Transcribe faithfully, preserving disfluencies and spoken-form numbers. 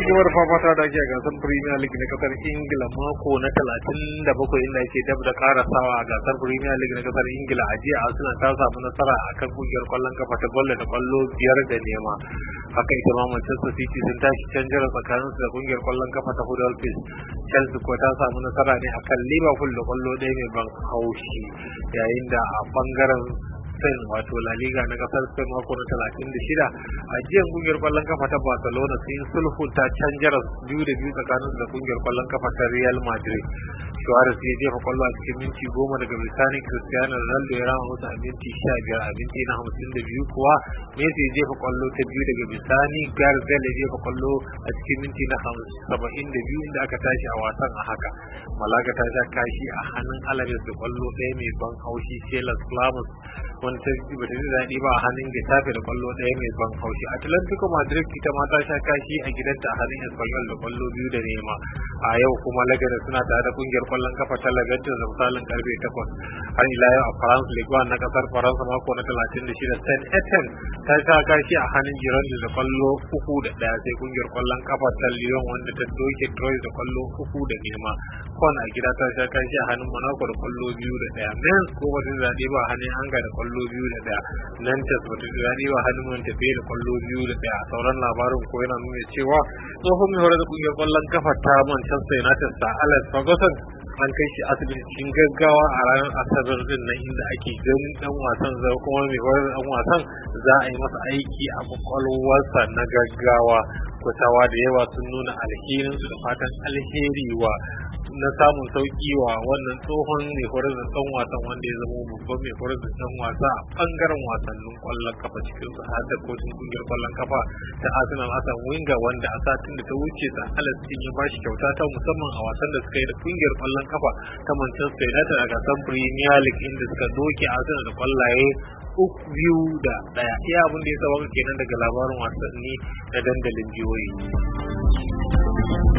gaba da fafata da ake a gasar Premier League na kasar Ingila mako na talatin da bakwai inda ake dab da karasawa a gasar Premier League na kasar Ingila a jiya Arsenal ta samu nasara a kan kungiyar kwallon kafa ta Bolle da kwallo biyar da nema. Haka ita ma Manchester City sun tashi canjara tsakaninsu da kungiyar kwallon kafa ta Huddersfield. Chelsea kuwa ta samu nasara ne a kan Liverpool da kwallo ɗaya mai ban haushi, yayin da a bangaren Spain wato La Liga na kasar Spain mako na talatin da shida a jiyan kungiyar kwallon kafa ta Barcelona sun yi sulhunta canjaras biyu da biyu tsakanin da kungiyar kwallon kafa ta Real Madrid. Suarez ya jefa kwallo a cikin minti goma daga bisani Cristiano Ronaldo ya rama musu a minti sha biyar, a minti na hamsin da biyu kuwa Messi ya jefa kwallo ta biyu daga bisani Gareth Bale ya jefa kwallo a cikin minti na saba'in da biyu inda aka tashi a wasan a haka. Malaga ta sha kashi a hannun Alaves da kwallo ɗaya mai ban haushi. Celas Flamus wanda ta ba ta ji daɗi ba a hannun Getafe da kwallo ɗaya mai ban haushi. Atlantico Madrid ita ma ta sha kashi a gidanta a hannun Espanyol da kwallo biyu da nema. A yau kuma Leganes suna tare da kungiyar kwallon kafa ta Leventis da misalin karfe takwas. Har ila yau a France Ligue one na kasar Faransa mako na talatin da shida Saint Etienne ta sha kashi a hannun Girondins da kwallo uku da ɗaya, sai kungiyar kwallon kafa ta Lyon wanda ta doke Troyes da kwallo uku da nema. Kon a gida ta sha kashi a hannun Monaco da kwallo biyu da ɗaya. Mens ko ba ta zaɓe ba a hannun Anga da kwallo biyu da ɗaya. Nantes ba ta zaɓe ba a hannun Montevideo da kwallo biyu da ɗaya. Sauran labarin ko yana nuna cewa tsohon mai horar da kungiyar kwallon kafa ta Manchester United Sir Alex Ferguson an kai shi asibiti cikin gaggawa a ranar asabar din nan, inda ake ganin dan wasan zai kuma mai horar da dan wasan za a yi masa aiki a kwakwalwarsa na gaggawa. Kwatawa da yawa sun nuna alherin su da fatan alheri wa na samun sauki wa wannan tsohon mai horar da dan wasan wanda ya zama babban mai horar da dan wasa a bangaren wasannin kwallon kafa, cikin su har da kocin kungiyar kwallon kafa ta Arsenal Arsene Wenger, wanda a satin da ta wuce sa Alex din ya bashi kyauta ta musamman a wasan da suka yi da kungiyar kwallon kafa ta Manchester United a gasar Premier League, inda suka doke Arsenal da kwallaye uku biyu da daya. Iya abin da ya saba kenan daga labarin wasanni na dandalin jihohi.